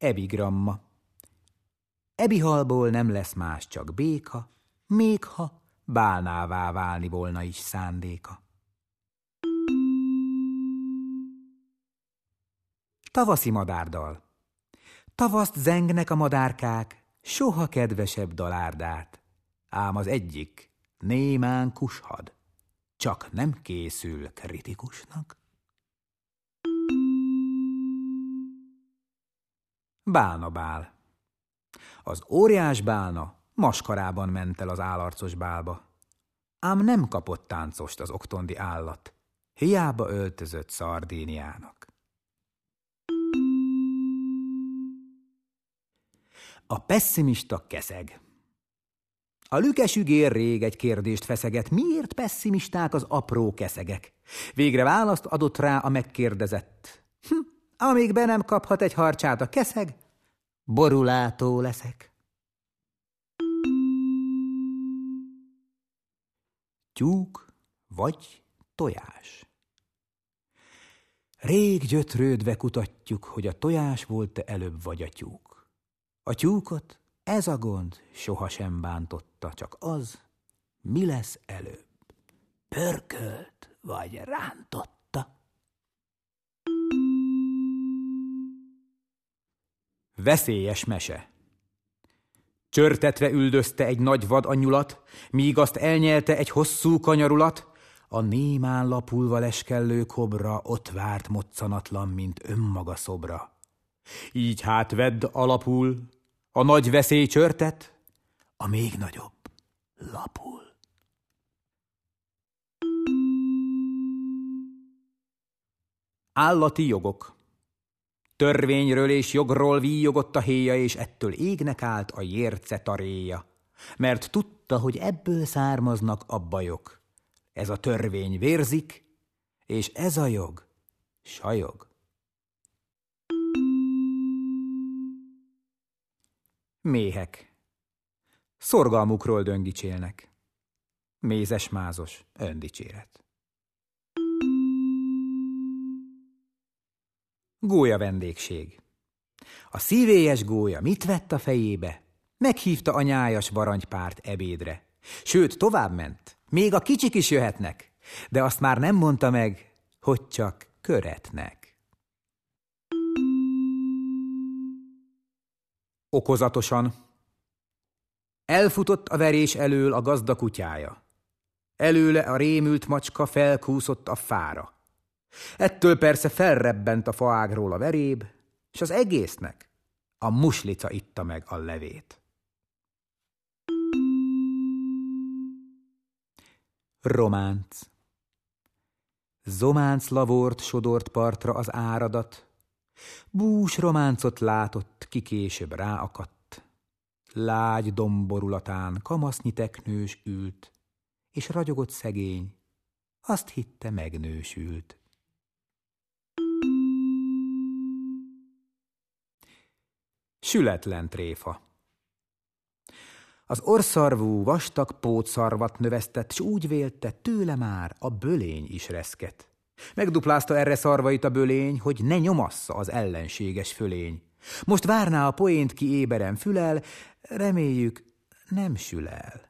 Epigramma. Ebihalból nem lesz más, csak béka, még ha bálnává válni volna is szándéka. Tavaszi madárdal. Tavaszt zengnek a madárkák, soha kedvesebb dalárdát. Ám az egyik némán kushad, csak nem készül kritikusnak. Bálnabál. Az óriás bálna maskarában ment el az állarcos bálba. Ám nem kapott táncost az oktondi állat, hiába öltözött Szardíniának. A pesszimista keszeg. A lükesügér rég egy kérdést feszeget, miért pesszimisták az apró keszegek? Végre választ adott rá a megkérdezett. Amíg be nem kaphat egy harcsát a keszeg, borulátó leszek. Tyúk vagy tojás. Rég gyötrődve kutatjuk, hogy a tojás volt-e előbb vagy a tyúk. A tyúkot ez a gond sohasem bántotta, csak az, mi lesz előbb, pörkölt vagy rántotta. Veszélyes mese. Csörtetve üldözte egy nagy vad anyulat, míg azt elnyelte egy hosszú kanyarulat, a némán lapulva leskellő kobra ott várt moccanatlan, mint önmaga szobra. Így hát vedd alapul a nagy veszély csörtet, a még nagyobb lapul. Állati jogok. Törvényről és jogról víjogott a héja, és ettől égnek állt a jérce taréja, mert tudta, hogy ebből származnak a bajok. Ez a törvény vérzik, és ez a jog sajog. Méhek. Szorgalmukról döngicsélnek. Mézes-mázos öndicséret. Gólya vendégség. A szívélyes gólya mit vett a fejébe? Meghívta a nyájas varangypárt ebédre. Sőt, továbbment, még a kicsik is jöhetnek, de azt már nem mondta meg, hogy csak köretnek. Okozatosan. Elfutott a verés elől a gazda kutyája. Előle a rémült macska felkúszott a fára. Ettől persze felrebbent a faágról a veréb, és az egésznek a muslica itta meg a levét. Románc. Zománc lavort sodort partra az áradat, bús románcot látott, ki később ráakadt. Lágy domborulatán kamasznyi teknős ült, és ragyogott szegény, azt hitte megnősült. Sületlen tréfa. Az orrszarvú vastag pótszarvat növesztett, s úgy vélte, tőle már a bölény is reszket. Megduplázta erre szarvait a bölény, hogy ne nyomassza az ellenséges fölény. Most várná a poént, ki éberen fülel, reméljük nem sül el.